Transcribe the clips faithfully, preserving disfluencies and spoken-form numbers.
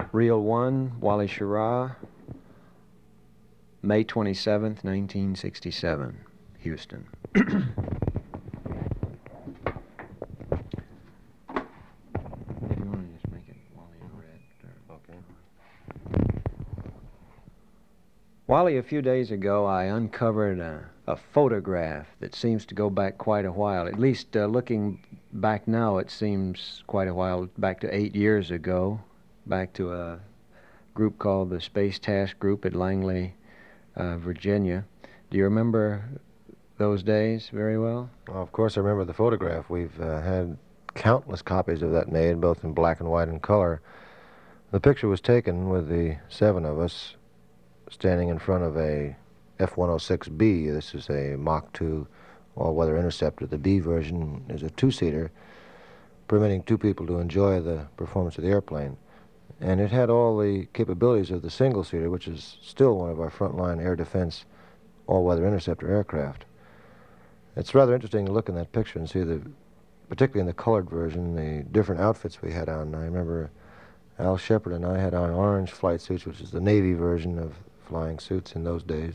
Reel one, Wally Schirra, May twenty-seventh, nineteen sixty-seven, Houston. If you want to just make it Wally red. Or... Okay. Wally, a few days ago, I uncovered a, a photograph that seems to go back quite a while. At least uh, looking back now, it seems quite a while, back to eight years ago, back to a group called the Space Task Group at Langley, uh, Virginia. Do you remember those days very well? Well, of course I remember the photograph. We've uh, had countless copies of that made, both in black and white and color. The picture was taken with the seven of us standing in front of a F one oh six B. This is a Mach two all-weather interceptor. The B version is a two-seater, permitting two people to enjoy the performance of the airplane. And it had all the capabilities of the single-seater, which is still one of our frontline air defense all-weather interceptor aircraft. It's rather interesting to look in that picture and see the, particularly in the colored version, the different outfits we had on. I remember Al Shepard and I had on orange flight suits, which is the Navy version of flying suits in those days.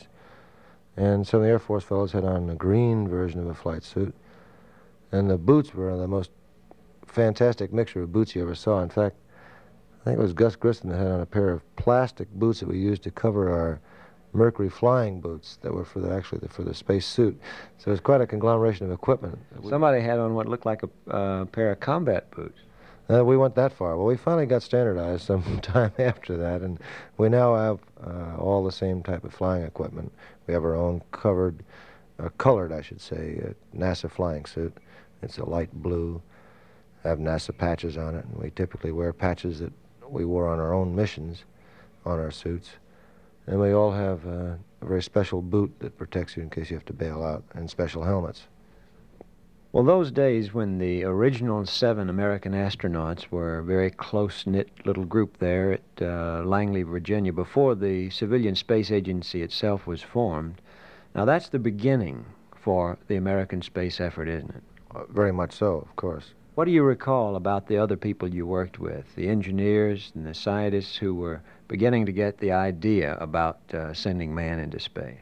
And some of the Air Force fellows had on a green version of a flight suit. And the boots were the most fantastic mixture of boots you ever saw. In fact, I think it was Gus Grissom that had on a pair of plastic boots that we used to cover our Mercury flying boots that were for the, actually the, for the space suit. So it was quite a conglomeration of equipment. Somebody had on what looked like a uh, pair of combat boots. Uh, we went that far. Well, we finally got standardized some time after that, and we now have uh, all the same type of flying equipment. We have our own covered, uh, colored, I should say, uh, NASA flying suit. It's a light blue, have NASA patches on it, and we typically wear patches that we wore on our own missions on our suits. And we all have uh, a very special boot that protects you in case you have to bail out, and special helmets. Well, those days when the original seven American astronauts were a very close-knit little group there at uh, Langley, Virginia, before the Civilian Space Agency itself was formed. Now, that's the beginning for the American space effort, isn't it? Uh, very much so, of course. What do you recall about the other people you worked with, the engineers and the scientists who were beginning to get the idea about uh, sending man into space?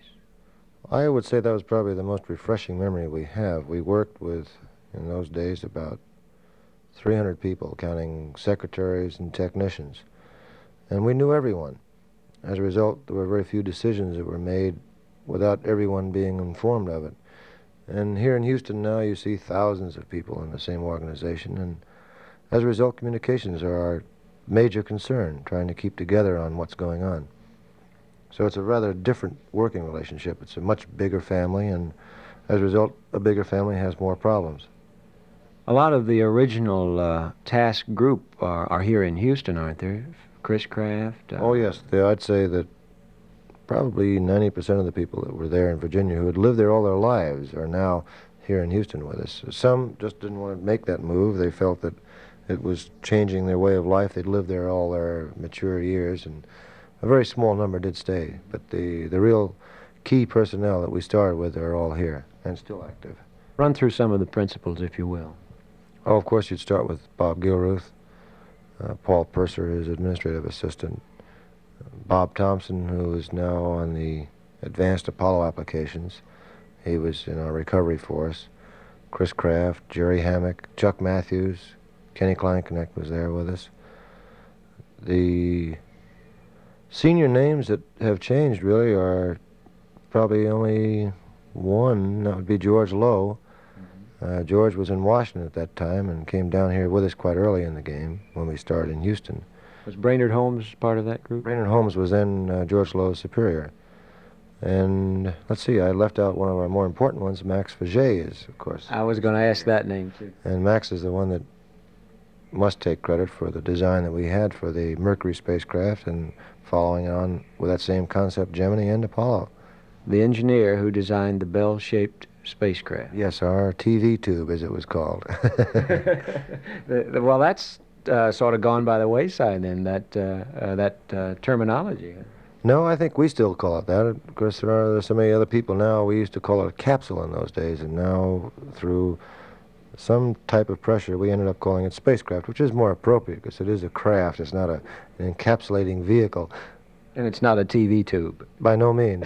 I would say that was probably the most refreshing memory we have. We worked with, in those days, about three hundred people, counting secretaries and technicians. And we knew everyone. As a result, there were very few decisions that were made without everyone being informed of it. And here in Houston now you see thousands of people in the same organization, and as a result, communications are our major concern, trying to keep together on what's going on. So it's a rather different working relationship. It's a much bigger family, and as a result, a bigger family has more problems. A lot of the original uh, task group are, are here in Houston, aren't there? Chris Kraft? Uh, oh, yes. They, I'd say that probably ninety percent of the people that were there in Virginia who had lived there all their lives are now here in Houston with us. Some just didn't want to make that move. They felt that it was changing their way of life. They'd lived there all their mature years, and a very small number did stay, but the, the real key personnel that we started with are all here and still active. Run through some of the principles, if you will. Oh, of course, you'd start with Bob Gilruth, uh, Paul Purser, his administrative assistant, Bob Thompson, who is now on the advanced Apollo applications. He was in our recovery force. Chris Kraft, Jerry Hammock, Chuck Matthews, Kenny Kleinknecht was there with us. The senior names that have changed, really, are probably only one. That would be George Lowe. Uh, George was in Washington at that time and came down here with us quite early in the game when we started in Houston. Was Brainerd Holmes part of that group? Brainerd Holmes was then uh, George Lowe's superior. And let's see, I left out one of our more important ones. Max Faget is, of course. I was going to ask that name, too. And Max is the one that must take credit for the design that we had for the Mercury spacecraft and following on with that same concept, Gemini and Apollo. The engineer who designed the bell-shaped spacecraft. Yes, our T V tube, as it was called. the, the, well, that's uh, sort of gone by the wayside, then, that, uh, uh, that uh, terminology. No, I think we still call it that. Of course, there are so many other people now. We used to call it a capsule in those days, and now through some type of pressure. We ended up calling it spacecraft, which is more appropriate because it is a craft. It's not a, an encapsulating vehicle. And it's not a T V tube. By no means.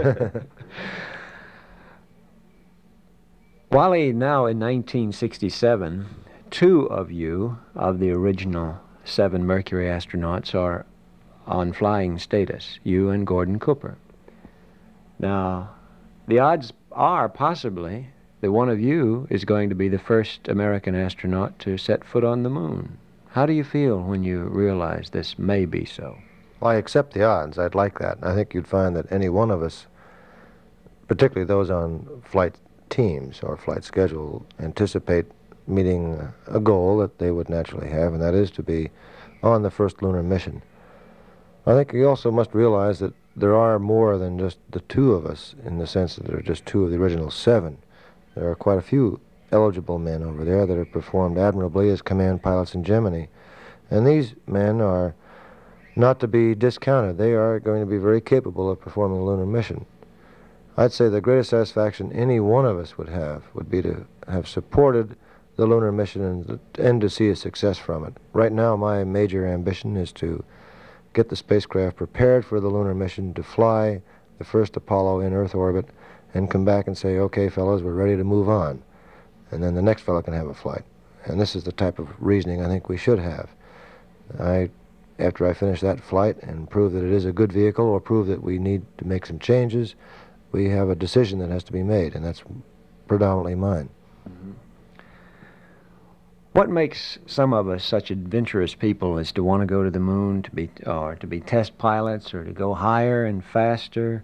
Wally, now in nineteen sixty-seven, two of you, of the original seven Mercury astronauts, are on flying status, you and Gordon Cooper. Now, the odds are possibly that one of you is going to be the first American astronaut to set foot on the moon. How do you feel when you realize this may be so? Well, I accept the odds. I'd like that. I think you'd find that any one of us, particularly those on flight teams or flight schedule, anticipate meeting a goal that they would naturally have, and that is to be on the first lunar mission. I think you also must realize that there are more than just the two of us, in the sense that there are just two of the original seven. There are quite a few eligible men over there that have performed admirably as command pilots in Gemini. And these men are not to be discounted. They are going to be very capable of performing a lunar mission. I'd say the greatest satisfaction any one of us would have would be to have supported the lunar mission and, and to see a success from it. Right now, my major ambition is to get the spacecraft prepared for the lunar mission, to fly the first Apollo in Earth orbit, and come back and say, okay, fellows, we're ready to move on. And then the next fellow can have a flight. And this is the type of reasoning I think we should have. I, after I finish that flight and prove that it is a good vehicle, or prove that we need to make some changes, we have a decision that has to be made, and that's predominantly mine. Mm-hmm. What makes some of us such adventurous people as to want to go to the moon, to be, or to be test pilots, or to go higher and faster?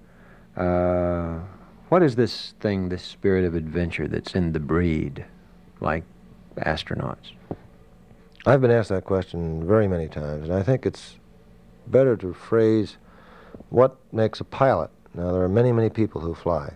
Uh, what is this thing, this spirit of adventure that's in the breed, like astronauts? I've been asked that question very many times, and I think it's better to phrase what makes a pilot. Now, there are many, many people who fly,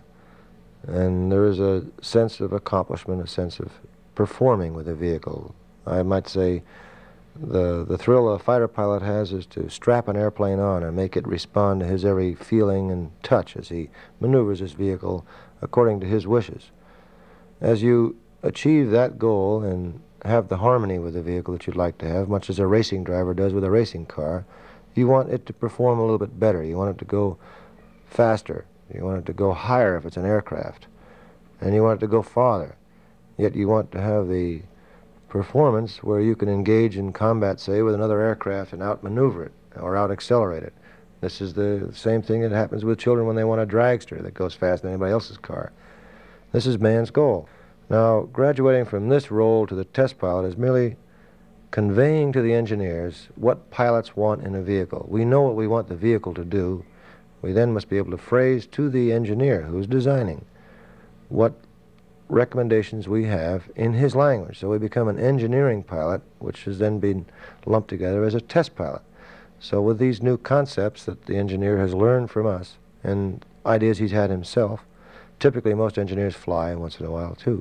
and there is a sense of accomplishment, a sense of performing with a vehicle. I might say the, the thrill a fighter pilot has is to strap an airplane on and make it respond to his every feeling and touch as he maneuvers his vehicle according to his wishes. As you achieve that goal and have the harmony with the vehicle that you'd like to have, much as a racing driver does with a racing car, you want it to perform a little bit better. You want it to go faster. You want it to go higher if it's an aircraft. And you want it to go farther. Yet you want to have the performance where you can engage in combat, say, with another aircraft and outmaneuver it or out-accelerate it. This is the same thing that happens with children when they want a dragster that goes faster than anybody else's car. This is man's goal. Now, graduating from this role to the test pilot is merely conveying to the engineers what pilots want in a vehicle. We know what we want the vehicle to do. We then must be able to phrase to the engineer who's designing what recommendations we have in his language. So we become an engineering pilot, which has then been lumped together as a test pilot. So with these new concepts that the engineer has learned from us and ideas he's had himself, typically most engineers fly once in a while too,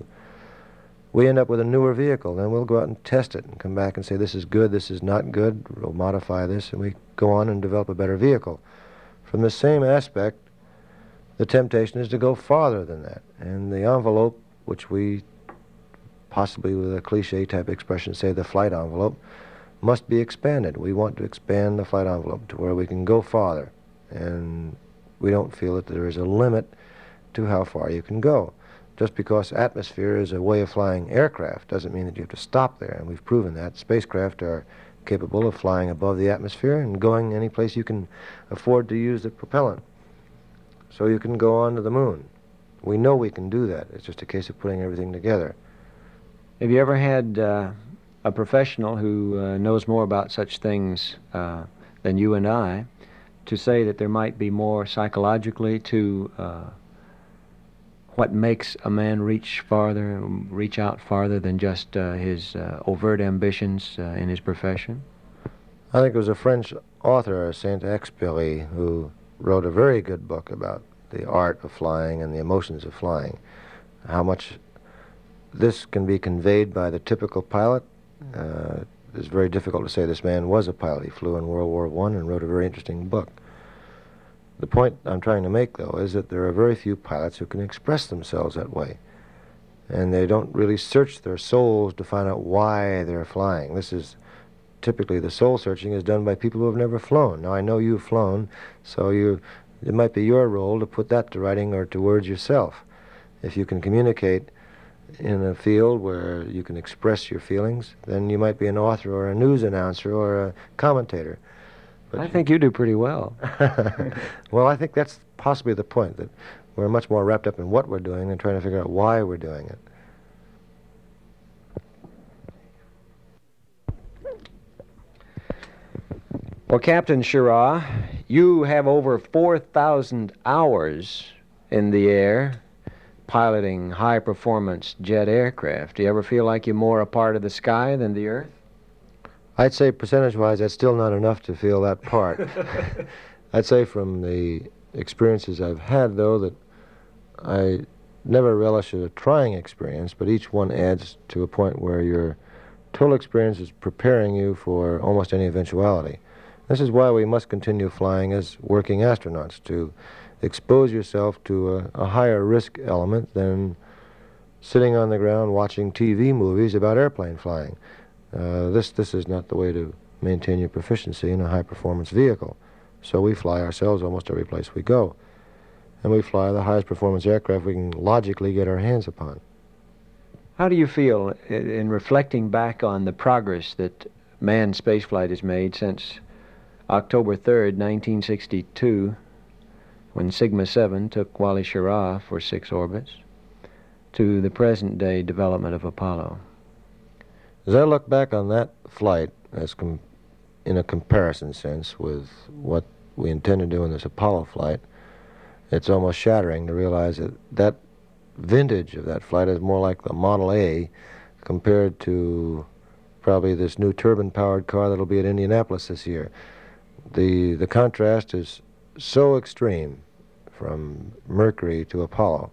we end up with a newer vehicle. Then we'll go out and test it and come back and say, this is good, this is not good, we'll modify this, and we go on and develop a better vehicle. From the same aspect, the temptation is to go farther than that. And the envelope, which we possibly with a cliche type expression say the flight envelope, must be expanded. We want to expand the flight envelope to where we can go farther. And we don't feel that there is a limit to how far you can go. Just because atmosphere is a way of flying aircraft doesn't mean that you have to stop there, and we've proven that. Spacecraft are capable of flying above the atmosphere and going any place you can afford to use the propellant. So you can go on to the moon. We know we can do that. It's just a case of putting everything together. Have you ever had uh, a professional who uh, knows more about such things uh, than you and I to say that there might be more psychologically to uh, what makes a man reach farther, reach out farther than just uh, his uh, overt ambitions uh, in his profession? I think it was a French author, Saint-Exupéry, who wrote a very good book about the art of flying and the emotions of flying. How much this can be conveyed by the typical pilot. Uh, it's very difficult to say this man was a pilot. He flew in World War One and wrote a very interesting book. The point I'm trying to make, though, is that there are very few pilots who can express themselves that way. and they don't really search their souls to find out why they're flying. This is typically, the soul searching is done by people who have never flown. Now, I know you've flown, so you, it might be your role to put that to writing or to words yourself. If you can communicate in a field where you can express your feelings, then you might be an author or a news announcer or a commentator. But I think you do pretty well. Well, I think that's possibly the point, that we're much more wrapped up in what we're doing than trying to figure out why we're doing it. Well, Captain Schirra, you have over four thousand hours in the air piloting high-performance jet aircraft. Do you ever feel like you're more a part of the sky than the earth? I'd say percentage-wise, that's still not enough to feel that part. I'd say from the experiences I've had, though, that I never relish a trying experience, but each one adds to a point where your total experience is preparing you for almost any eventuality. This is why we must continue flying as working astronauts, to expose yourself to a, a higher risk element than sitting on the ground watching T V movies about airplane flying. Uh, this, this is not the way to maintain your proficiency in a high-performance vehicle. So we fly ourselves almost every place we go. And we fly the highest performance aircraft we can logically get our hands upon. How do you feel in, in reflecting back on the progress that manned spaceflight has made since October third, nineteen sixty-two, when Sigma seven took Wally Schirra for six orbits, to the present-day development of Apollo? As I look back on that flight, as com in a comparison sense with what we intend to do in this Apollo flight, it's almost shattering to realize that that vintage of that flight is more like the Model A compared to probably this new turbine-powered car that'll be at Indianapolis this year. The, the contrast is so extreme from Mercury to Apollo.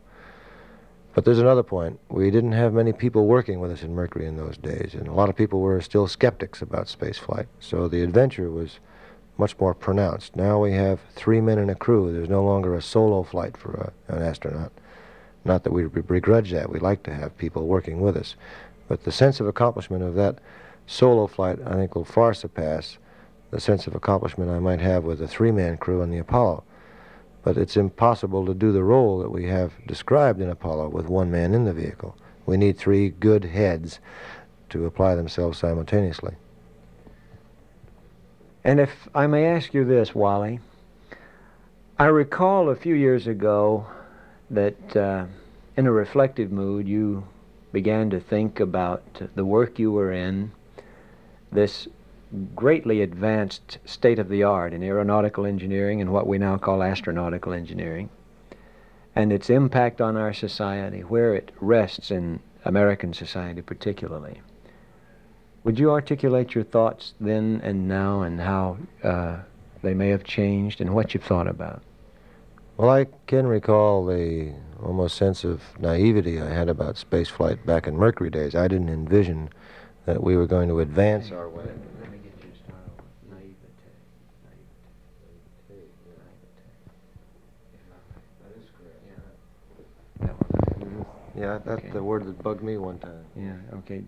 But there's another point. We didn't have many people working with us in Mercury in those days, and a lot of people were still skeptics about spaceflight. So the adventure was much more pronounced. Now we have three men in a crew. There's no longer a solo flight for a, an astronaut. Not that we begrudge that. We like to have people working with us. But the sense of accomplishment of that solo flight, I think, will far surpass the sense of accomplishment I might have with a three-man crew on the Apollo. But it's impossible to do the role that we have described in Apollo with one man in the vehicle. We need three good heads to apply themselves simultaneously. And if I may ask you this, Wally, I recall a few years ago that uh, in a reflective mood you began to think about the work you were in, this greatly advanced state-of-the-art in aeronautical engineering and what we now call astronautical engineering, and its impact on our society, where it rests in American society particularly. Would you articulate your thoughts then and now, and how uh, they may have changed and what you've thought about? Well, I can recall the almost sense of naivety I had about spaceflight back in Mercury days. I didn't envision that we were going to advance our way. Let me get you started with naivete. That is correct. Yeah. That one. Yeah, that's Okay. the word that bugged me one time. Yeah, okay.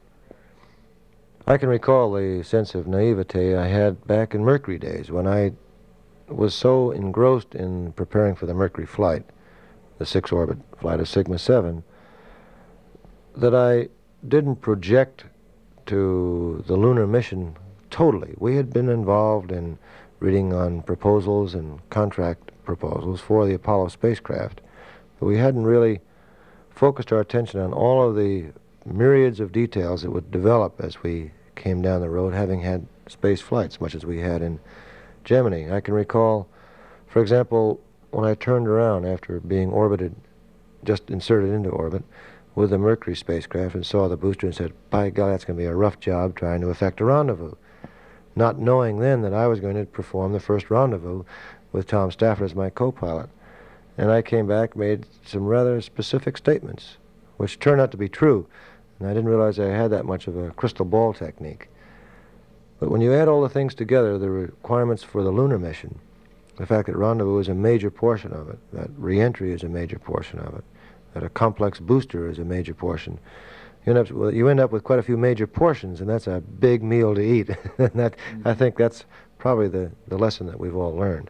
I can recall the sense of naivete I had back in Mercury days when I was so engrossed in preparing for the Mercury flight, the six-orbit flight of Sigma seven, that I didn't project to the lunar mission totally. We had been involved in reading on proposals and contract proposals for the Apollo spacecraft, but we hadn't really focused our attention on all of the myriads of details that would develop as we came down the road, having had space flights, much as we had in Gemini. I can recall, for example, when I turned around after being orbited, just inserted into orbit, with the Mercury spacecraft and saw the booster and said, by golly, that's going to be a rough job trying to effect a rendezvous. Not knowing then that I was going to perform the first rendezvous with Tom Stafford as my co-pilot. And I came back, made some rather specific statements, which turned out to be true. And I didn't realize I had that much of a crystal ball technique. But when you add all the things together, the requirements for the lunar mission, the fact that rendezvous is a major portion of it, that re-entry is a major portion of it, that a complex booster is a major portion. You end up, well, you end up with quite a few major portions, and that's a big meal to eat. and that, I think that's probably the, the lesson that we've all learned.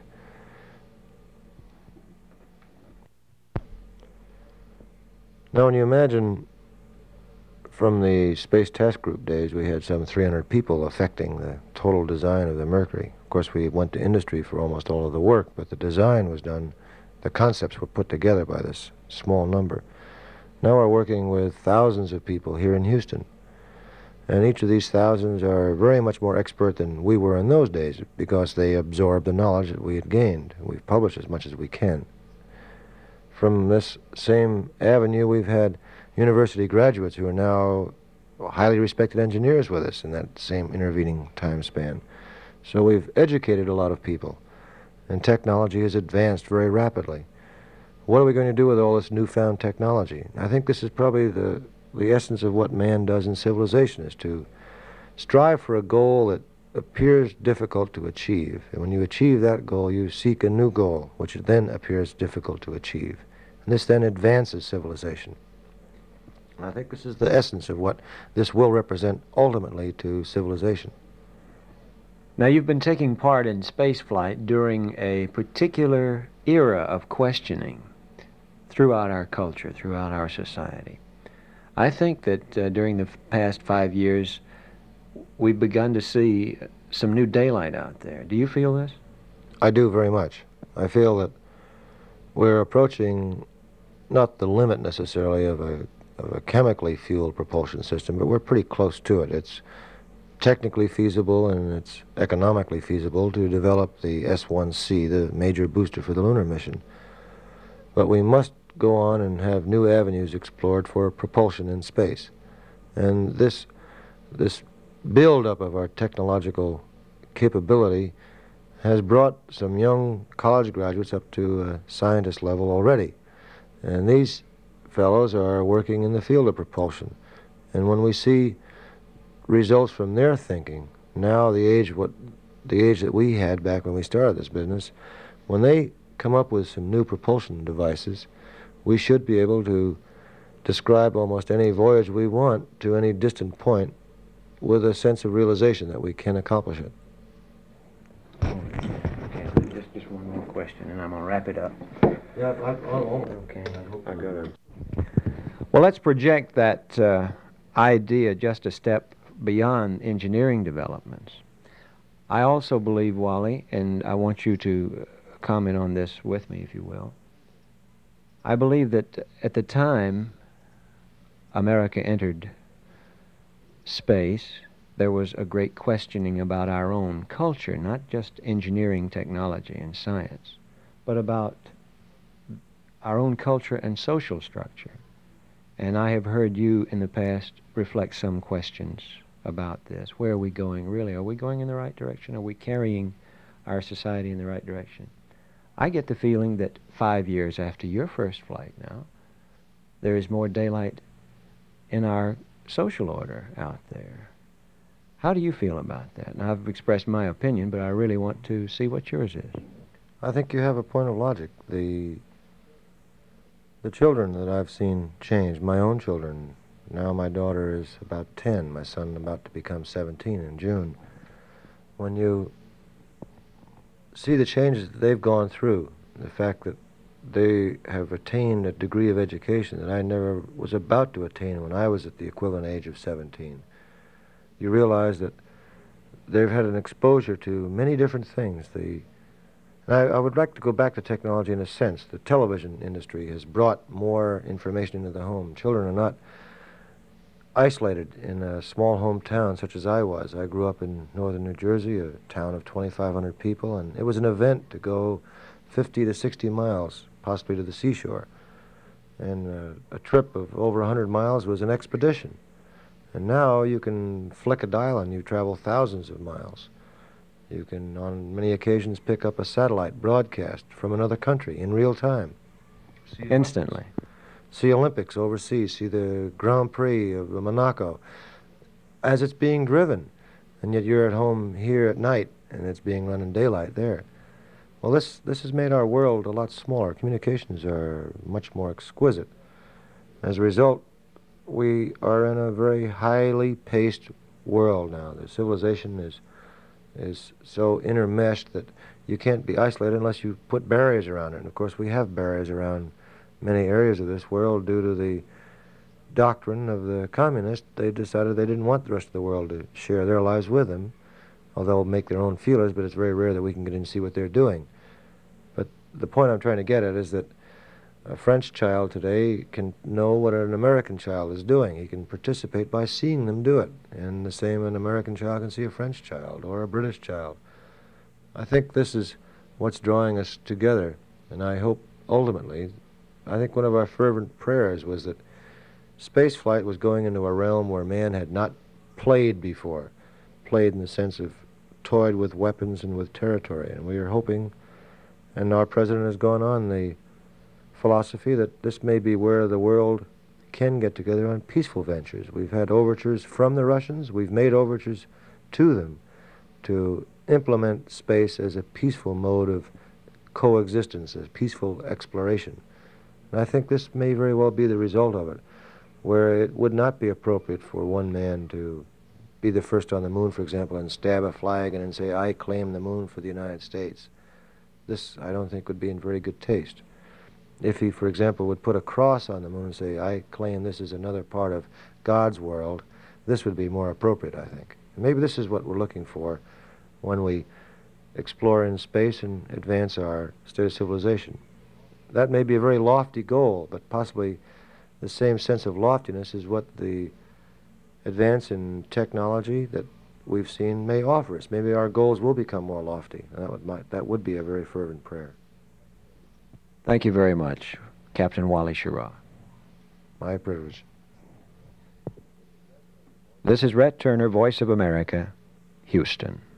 Now, when you imagine from the Space Task Group days, we had some three hundred people affecting the total design of the Mercury. Of course, we went to industry for almost all of the work, but the design was done, the concepts were put together by this small number. Now we're working with thousands of people here in Houston, and each of these thousands are very much more expert than we were in those days because they absorbed the knowledge that we had gained. We've published as much as we can. From this same avenue, we've had university graduates who are now highly respected engineers with us in that same intervening time span. So we've educated a lot of people, and technology has advanced very rapidly. What are we going to do with all this newfound technology? I think this is probably the, the essence of what man does in civilization, is to strive for a goal that appears difficult to achieve. And when you achieve that goal, you seek a new goal, which then appears difficult to achieve. And this then advances civilization. And I think this is the essence of what this will represent ultimately to civilization. Now, you've been taking part in spaceflight during a particular era of questioning throughout our culture, throughout our society. I think that uh, during the past five years, we've begun to see some new daylight out there. Do you feel this? I do very much. I feel that we're approaching not the limit necessarily of a, of a chemically fueled propulsion system, but we're pretty close to it. It's technically feasible and it's economically feasible to develop the S one C, the major booster for the lunar mission. But we must go on and have new avenues explored for propulsion in space. And this, this build-up of our technological capability has brought some young college graduates up to a scientist level already. And these fellows are working in the field of propulsion. And when we see results from their thinking, now the age what the age that we had back when we started this business, when they come up with some new propulsion devices, we should be able to describe almost any voyage we want to any distant point with a sense of realization that we can accomplish it. Okay, just, just one more question, and I'm going to wrap it up. Yeah, I, I'll, Okay. I got it. Well, let's project that uh, idea just a step beyond engineering developments. I also believe, Wally, and I want you to comment on this with me, if you will. I believe that at the time America entered space, there was a great questioning about our own culture, not just engineering, technology, and science, but about our own culture and social structure. And I have heard you in the past reflect some questions about this. Where are we going, really? Are we going in the right direction? Are we carrying our society in the right direction? I get the feeling that five years after your first flight now, there is more daylight in our social order out there. How do you feel about that? And I've expressed my opinion, but I really want to see what yours is. I think you have a point of logic. The the children that I've seen change, my own children, now my daughter is about ten, my son about to become seventeen in June. When you see the changes that they've gone through, the fact that they have attained a degree of education that I never was about to attain when I was at the equivalent age of seventeen, you realize that they've had an exposure to many different things. The And I, I would like to go back to technology in a sense. The television industry has brought more information into the home. Children are not isolated in a small hometown such as I was. I grew up in northern New Jersey, a town of twenty-five hundred people, and it was an event to go fifty to sixty miles, possibly to the seashore. And uh, a trip of over one hundred miles was an expedition. And now you can flick a dial and you travel thousands of miles. You can, on many occasions, pick up a satellite broadcast from another country in real time. See Instantly. See Olympics overseas, see the Grand Prix of Monaco as it's being driven. And yet you're at home here at night and it's being run in daylight there. Well, this, this has made our world a lot smaller. Communications are much more exquisite. As a result, we are in a very highly paced world now. The civilization is is so intermeshed that you can't be isolated unless you put barriers around it. And of course, we have barriers around many areas of this world due to the doctrine of the communists. They decided they didn't want the rest of the world to share their lives with them, although they'll make their own feelers, but it's very rare that we can get in and see what they're doing. But the point I'm trying to get at is that a French child today can know what an American child is doing. He can participate by seeing them do it. And the same, an American child can see a French child or a British child. I think this is what's drawing us together. And I hope ultimately, I think one of our fervent prayers was that space flight was going into a realm where man had not played before, played in the sense of toyed with weapons and with territory. And we are hoping, and our president has gone on the philosophy that this may be where the world can get together on peaceful ventures. We've had overtures from the Russians. We've made overtures to them to implement space as a peaceful mode of coexistence, as peaceful exploration. And I think this may very well be the result of it, where it would not be appropriate for one man to be the first on the moon, for example, and stab a flag and then say, I claim the moon for the United States. This, I don't think, would be in very good taste. If he, for example, would put a cross on the moon and say, I claim this is another part of God's world, this would be more appropriate, I think. And maybe this is what we're looking for when we explore in space and advance our state of civilization. That may be a very lofty goal, but possibly the same sense of loftiness is what the advance in technology that we've seen may offer us. Maybe our goals will become more lofty, and that would, might, that would be a very fervent prayer. Thank you very much, Captain Wally Schirra. My privilege. This is Rhett Turner, Voice of America, Houston.